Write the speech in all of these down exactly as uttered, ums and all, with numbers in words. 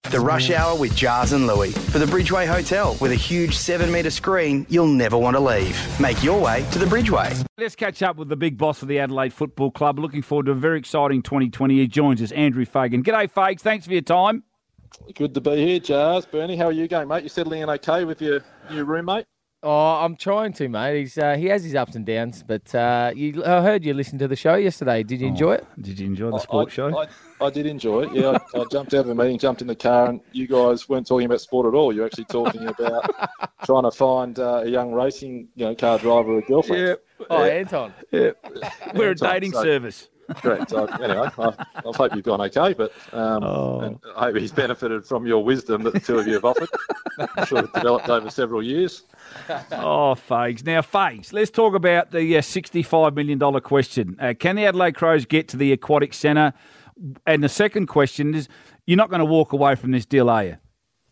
The Rush Hour with Jars and Louie for the Bridgeway Hotel with a huge seven metre screen you'll never want to leave. Make your way to the Bridgeway. Let's catch up with the big boss of the Adelaide Football Club. Looking forward to a very exciting twenty twenty. He joins us, Andrew Fagan. G'day, Fags. Thanks for your time. Good to be here, Jars. Bernie, how are you going, mate? You settling in okay with your new roommate? Oh, I'm trying to, mate. He's uh, he has his ups and downs, but uh, you, I heard you listened to the show yesterday. Did you enjoy oh, it? Did you enjoy the I, sports I, show? I, I did enjoy it. Yeah, I, I jumped out of a meeting, jumped in the car, and you guys weren't talking about sport at all. You're actually talking about trying to find uh, a young racing, you know, car driver or a girlfriend. Yeah. Oh, yeah. Anton. Yeah. We're Anton, a dating so, service. Correct. So, anyway, I, I hope you've gone okay, but um, Oh. and I hope he's benefited from your wisdom that the two of you have offered. I'm sure it's developed over several years. Oh, Fags. Now, Fags, let's talk about the uh, sixty-five million dollars question. Uh, can the Adelaide Crows get to the Aquatic Centre? And the second question is, you're not going to walk away from this deal, are you?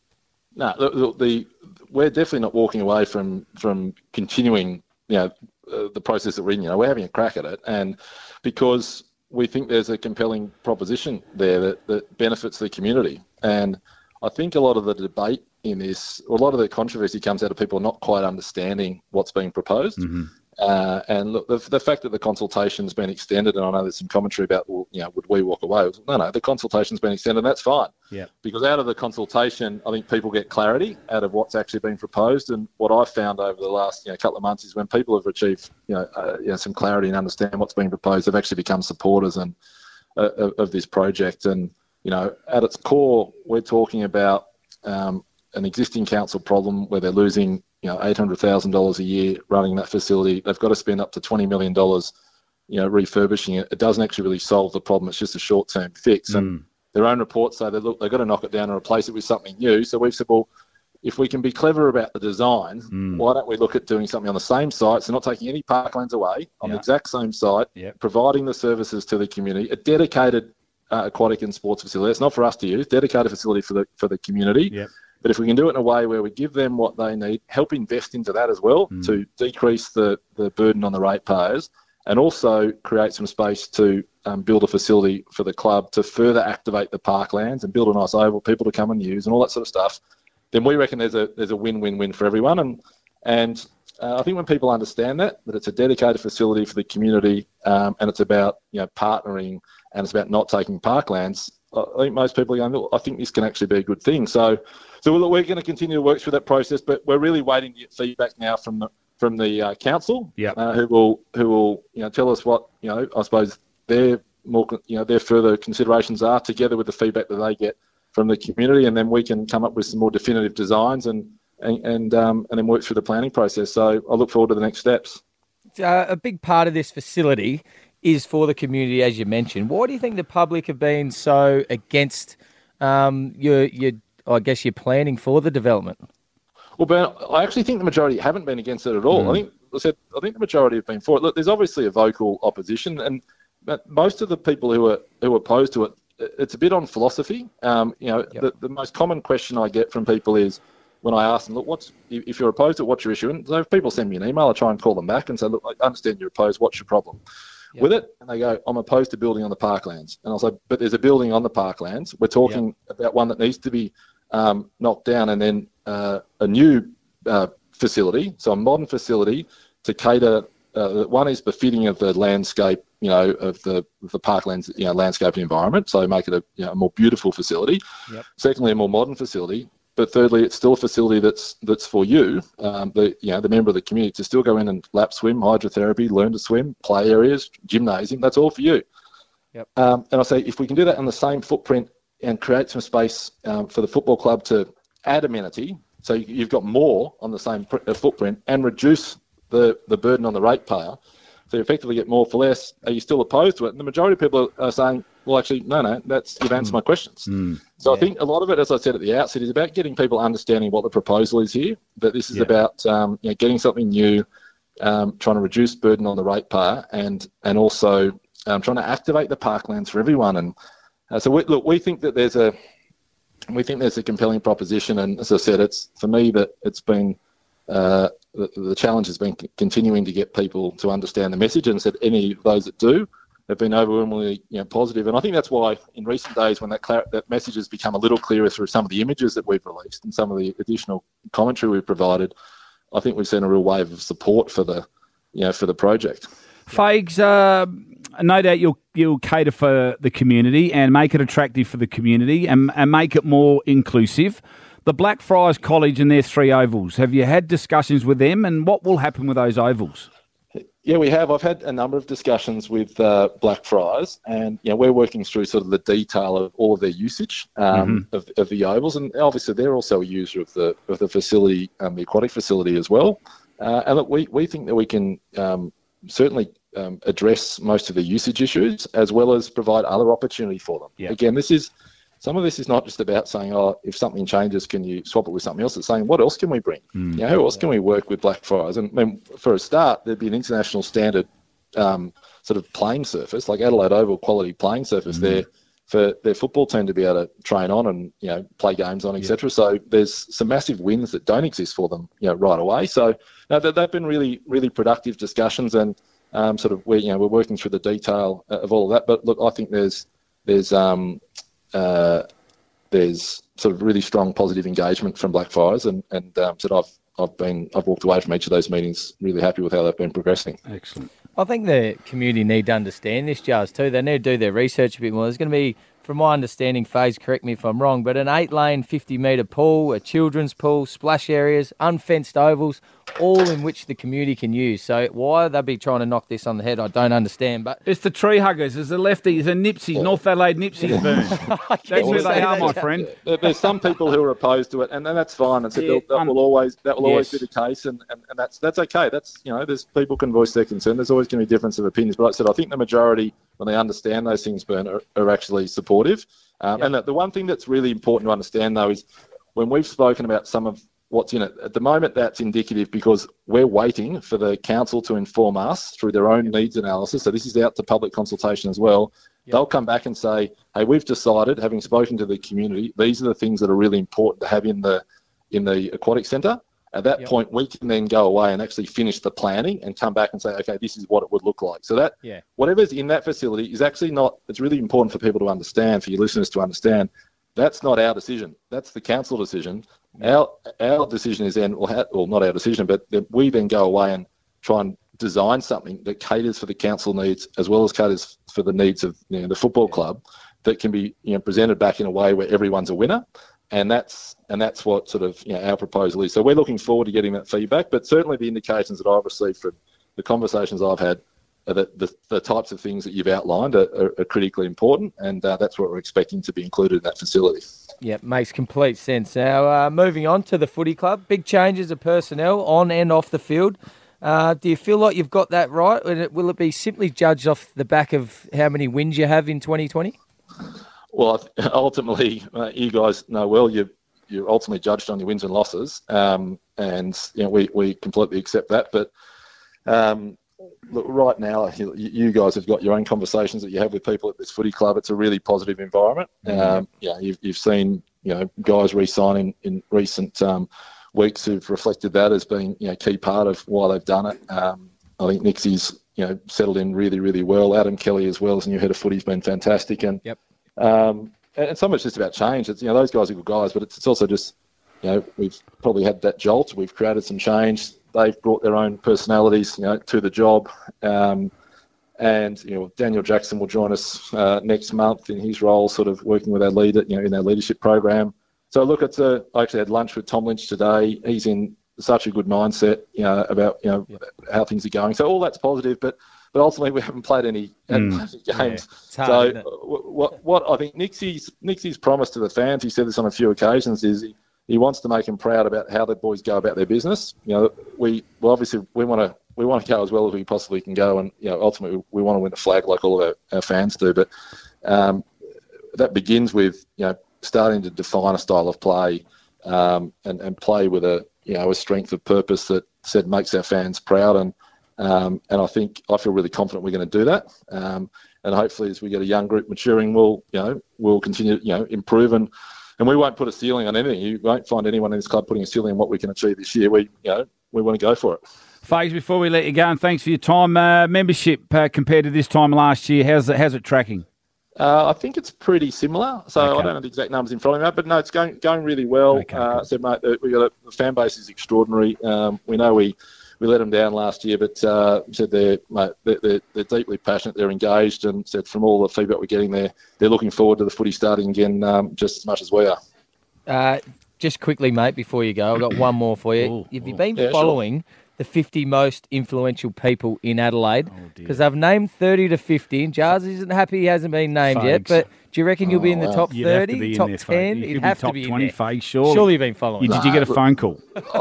No, the, the, the we're definitely not walking away from from continuing, you know, uh, the process that we're in. You know, we're having a crack at it, and because we think there's a compelling proposition there that, that benefits the community. And I think a lot of the debate in this, or a lot of the controversy comes out of people not quite understanding what's being proposed. Mm-hmm. Uh, and look, the, the fact that the consultation's been extended, and I know there's some commentary about, well, you know, would we walk away? No, no, the consultation's been extended, and that's fine. Yeah. Because out of the consultation, I think people get clarity out of what's actually been proposed. And what I've found over the last, you know, couple of months is when people have achieved, you know, uh, you know some clarity and understand what's being proposed, they've actually become supporters and uh, of, of this project. And, you know, at its core, we're talking about um, an existing council problem where they're losing, you know, eight hundred thousand dollars a year running that facility. They've got to spend up to twenty million dollars, you know, refurbishing it. It doesn't actually really solve the problem. It's just a short-term fix. Mm. And their own reports say that, look, they've got to knock it down and replace it with something new. So we've said, well, if we can be clever about the design, mm. why don't we look at doing something on the same site, so not taking any parklands away, on yeah. the exact same site, yep. providing the services to the community, a dedicated uh, aquatic and sports facility. It's not for us to use, dedicated facility for the for the community. Yep. But if we can do it in a way where we give them what they need, help invest into that as well mm. to decrease the, the burden on the ratepayers, and also create some space to um, build a facility for the club to further activate the parklands and build a nice oval, people to come and use and all that sort of stuff, then we reckon there's a there's a win-win-win for everyone. And and uh, I think when people understand that, that it's a dedicated facility for the community um, and it's about, you know, partnering and it's about not taking parklands, I think most people are going, look, I think this can actually be a good thing. So so we're going to continue to work through that process, but we're really waiting to get feedback now from the from the uh, council, yep. uh, who will who will you know tell us what, you know, I suppose their more you know their further considerations are, together with the feedback that they get from the community, and then we can come up with some more definitive designs and and and, um, and then work through the planning process. So I look forward to the next steps. Uh, a big part of this facility is for the community, as you mentioned. Why do you think the public have been so against um, your your I guess you're planning for the development? Well, Ben, I actually think the majority haven't been against it at all. Mm. I think I said I think the majority have been for it. Look, there's obviously a vocal opposition, and most of the people who are who are opposed to it, it's a bit on philosophy. Um, you know, yep. the, the most common question I get from people is when I ask them, look, what's if you're opposed to it, what's your issue? And so if people send me an email, I try and call them back and say, look, I understand you're opposed. What's your problem yep. with it? And they go, I'm opposed to building on the parklands. And I'll say, but there's a building on the parklands. We're talking yep. about one that needs to be Um, knocked down, and then uh, a new uh, facility, so a modern facility to cater. Uh, one is befitting of the landscape, you know, of the of the parklands, you know, landscape environment. So make it a, you know, a more beautiful facility. Yep. Secondly, a more modern facility. But thirdly, it's still a facility that's that's for you, um, the you know the member of the community, to still go in and lap swim, hydrotherapy, learn to swim, play areas, gymnasium. That's all for you. Yep. Um, and I say if we can do that on the same footprint and create some space um, for the football club to add amenity, so you've got more on the same pr- uh, footprint, and reduce the, the burden on the ratepayer, so you effectively get more for less. Are you still opposed to it? And the majority of people are saying, well, actually, no, no, that's you've answered mm. my questions. Mm. So yeah. I think a lot of it, as I said at the outset, is about getting people understanding what the proposal is here, that this is yeah. about um, you know, getting something new, um, trying to reduce burden on the ratepayer, and, and also um, trying to activate the parklands for everyone. And Uh, so we, look, we think that there's a we think there's a compelling proposition, and as I said, it's for me that it's been uh, the, the challenge has been c- continuing to get people to understand the message, and said any of those that do have been overwhelmingly, you know, positive. And I think that's why in recent days, when that clar- that message has become a little clearer through some of the images that we've released and some of the additional commentary we've provided, I think we've seen a real wave of support for the, you know, for the project. Fags, uh, no doubt you'll you'll cater for the community and make it attractive for the community and, and make it more inclusive. The Blackfriars College and their three ovals, have you had discussions with them, and what will happen with those ovals? Yeah, we have. I've had a number of discussions with uh, Blackfriars, and you know, we're working through sort of the detail of all of their usage um, mm-hmm. of, of the ovals, and obviously they're also a user of the of the facility, um, the aquatic facility as well. Uh, and look, we we think that we can um, certainly um, address most of the usage issues, as well as provide other opportunity for them. Yeah. Again, this is. Some of this is not just about saying, oh, if something changes, can you swap it with something else? It's saying, what else can we bring? Mm. You know, who else can we work with Blackfriars? And I mean, for a start, there'd be an international standard um, sort of playing surface, like Adelaide Oval quality playing surface mm. there for their football team to be able to train on and, you know, play games on, et cetera. Yeah. So there's some massive wins that don't exist for them, you know, right away. So no, they've been really, really productive discussions, and um, sort of we, you know, we're working through the detail of all of that. But look, I think there's there's um, Uh, there's sort of really strong positive engagement from Blackfriars, and and um, so I've I've been I've walked away from each of those meetings really happy with how they've been progressing. Excellent. I think the community need to understand this, Jars, too. They need to do their research a bit more. There's going to be, from my understanding, Faze, correct me if I'm wrong, but an eight-lane, fifty-metre pool, a children's pool, splash areas, unfenced ovals, all in which the community can use. So why they'd be trying to knock this on the head, I don't understand. But it's the tree huggers, it's the lefties, the Nipsies, North Adelaide Nipsies burn. That's where they are, my friend. There's some people who are opposed to it, and, and that's fine. And so yeah, that um, will always that will yes. always be the case, and, and, and that's that's okay. That's, you know, there's people can voice their concern. There's always going to be difference of opinions. But like I said, I think the majority, when they understand those things burn, are, are actually supportive. Um, yep. And the, the one thing that's really important to understand, though, is when we've spoken about some of what's in it, at the moment that's indicative because we're waiting for the council to inform us through their own needs analysis. So this is out to public consultation as well. Yep. They'll come back and say, hey, we've decided, having spoken to the community, these are the things that are really important to have in the in the aquatic centre. At that yep. point, we can then go away and actually finish the planning and come back and say, okay, this is what it would look like. So that yeah. whatever's in that facility is actually not, it's really important for people to understand, for your listeners to understand, that's not our decision. That's the council decision. Our our decision is then, or, ha- or not our decision, but that we then go away and try and design something that caters for the council needs as well as caters for the needs of, you know, the football club, that can be, you know, presented back in a way where everyone's a winner. And that's and that's what sort of, you know, our proposal is. So we're looking forward to getting that feedback. But certainly the indications that I've received from the conversations I've had are that the, the types of things that you've outlined are, are, are critically important, and uh, that's what we're expecting to be included in that facility. Yeah, makes complete sense. Now, uh, moving on to the footy club, big changes of personnel on and off the field. Uh, do you feel like you've got that right? Will it be simply judged off the back of how many wins you have in twenty twenty? Well, ultimately, uh, you guys know well, you you're ultimately judged on your wins and losses, um, and you know we, we completely accept that. But um, look, right now, you, you guys have got your own conversations that you have with people at this footy club. It's a really positive environment. Mm-hmm. Um, yeah, you've you've seen, you know, guys re-signing in recent um, weeks who've reflected that as being, you know, a key part of why they've done it. Um, I think Nixie's, you know, settled in really, really well. Adam Kelly as well as new head of footy has been fantastic, and yep. Um, and some of it's just about change. It's, you know, those guys are good guys, but it's, it's also just, you know, we've probably had that jolt. We've created some change. They've brought their own personalities, you know, to the job. Um, and, you know, Daniel Jackson will join us uh, next month in his role, sort of working with our leader, you know, in our leadership program. So look, it's a, I actually had lunch with Tom Lynch today. He's in such a good mindset, you know, about, you know, yep. how things are going. So all that's positive, but But ultimately, we haven't played any, mm. any games. Yeah, hard, so, what what I think Nixie's Nixie's promise to the fans, he said this on a few occasions, is he, he wants to make them proud about how the boys go about their business. You know, we well obviously we want to we want to go as well as we possibly can go, and you know, ultimately we want to win the flag like all of our, our fans do. But um, that begins with, you know, starting to define a style of play, um, and and play with a, you know, a strength of purpose that said makes our fans proud. And Um, and I think I feel really confident we're going to do that. Um, and hopefully, as we get a young group maturing, we'll, you know, we'll continue, you know, improve, and, and we won't put a ceiling on anything. You won't find anyone in this club putting a ceiling on what we can achieve this year. We, you know, we want to go for it. Fags, before we let you go, and thanks for your time. Uh, membership uh, compared to this time last year, how's it, how's it tracking? Uh, I think it's pretty similar. So Okay. I don't know the exact numbers in front of me, but no, it's going going really well. Okay, uh, cool. So, mate, the, we got a, the fan base is extraordinary. Um, we know we, we let them down last year, but uh, said they're, mate, they're, they're they're deeply passionate. They're engaged, and said from all the feedback we're getting, there, they're looking forward to the footy starting again um, just as much as we are. Uh, just quickly, mate, before you go, I've got one more for you. Ooh, Have you ooh. been Yeah, sure. following the fifty most influential people in Adelaide? Oh, dear. Because I've named thirty to fifty, and Jars isn't happy he hasn't been named yet, Fags. but do you reckon you'll be in the Oh, wow. top You'd have thirty, to be in top there, ten? Fags. You You'd could have top to be in twenty, there. Fags, surely. Surely you've been following You- them. did you get a phone call? I,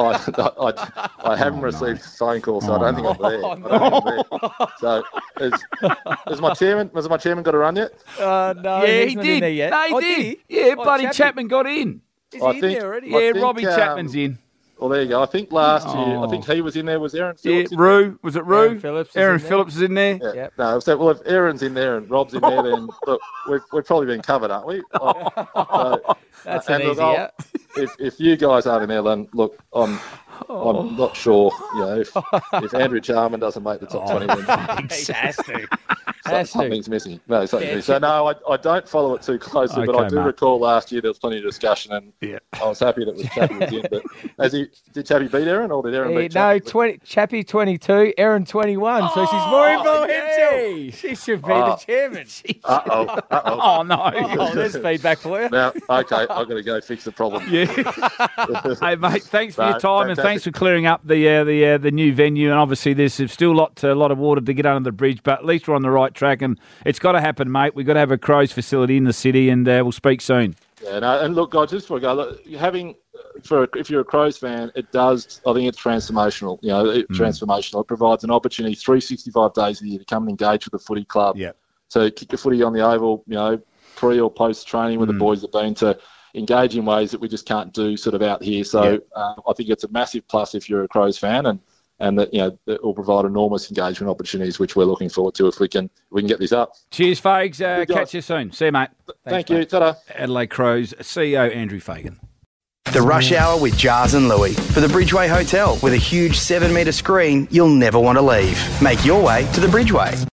I, I haven't received a phone call, so I don't think I'm there. I don't think I'm there. So, is, is my chairman? Has my chairman got a run yet? Uh, no, yeah, he's he not did. in there yet. No, he Oh, did. he? Yeah, Oh, Buddy Chappie. Chapman got in. Is I he in think- there already? I Yeah, think, Robbie um, Chapman's in. Well, there you go. I think last year, Oh. I think he was in there. Was Aaron Yeah, Phillips in there? Rue. Was it Rue? Aaron Phillips is Aaron in there. Phillips is in there. Yeah. Yep. No, so, well, if Aaron's in there and Rob's in there, then look, we've, we've probably been covered, aren't we? Uh, so, That's and an look, easy I'll- out. if if you guys aren't in there, then look, I'm I'm not sure. You know, if if Andrew Charman doesn't make the top twenty, then He has to. so- Has to. something's missing. No, something's Yeah, missing. So no, I, I don't follow it too closely, but Okay, I do mate. recall last year there was plenty of discussion, and Yeah. I was happy that was Chappie was in. But as he did, Chappie beat Aaron, or did Aaron Yeah, beat no, Chappie? twenty, Chappie twenty-two, Aaron twenty-one, so she's more Oh, influential. yeah. She should be Oh. the chairman. Uh oh. Uh oh. Oh, no. Oh, there's feedback for you. Now, okay, I've got to go fix the problem. Yeah. Hey, mate, thanks for No, your time and fantastic. thanks for clearing up the uh, the uh, the new venue. And obviously, there's still a lot, a lot of water to get under the bridge, but at least we're on the right track. And it's got to happen, mate. We've got to have a Crows facility in the city, and uh, we'll speak soon. Yeah, no, and look, guys, just before I go, look, having for if you're a Crows fan, it does. I think it's transformational. You know, it, transformational. It provides an opportunity, three hundred sixty-five days a year, to come and engage with the footy club. Yeah. So kick your footy on the oval. You know, pre or post training where the boys have been, to engage in ways that we just can't do sort of out here. So Yeah. uh, I think it's a massive plus if you're a Crows fan, and and that you know it will provide enormous engagement opportunities, which we're looking forward to if we can we can get this up. Cheers, Fags. Uh, Good guys. catch you soon. See you, mate. Thank you. Ta-da. Adelaide Crows C E O Andrew Fagan. The Rush Hour with Jars and Louie for the Bridgeway Hotel with a huge seven metre screen you'll never want to leave. Make your way to the Bridgeway.